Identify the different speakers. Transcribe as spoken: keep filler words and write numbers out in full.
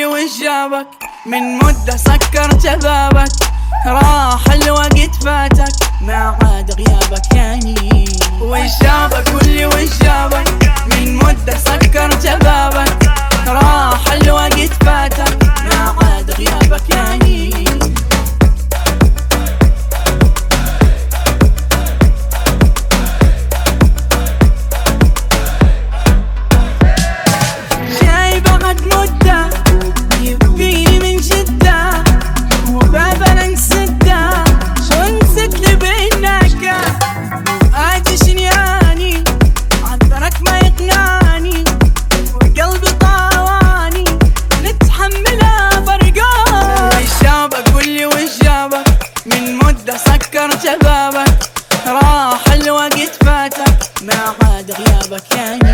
Speaker 1: وش جابك؟ من مدة سكرت بابك، راح الوقت فاتك ما عاد غيابك يعني. وش جابك؟ قولي وش جابك؟ من مدة سكرت بابك، راح الوقت فاتك ما عاد غيابك يعني. جاي بعد مدة يبيني من جدة وبابا نسده، ونسد لي بينك وآتي شنياني، عذرك ما يقنعني وقلبي طاواني نتحملها فرقان. وش جابك؟ قولي وش جابك؟ من مدة سكرت بابك، راح الوقت فاتك ما عاد غيابك يعني.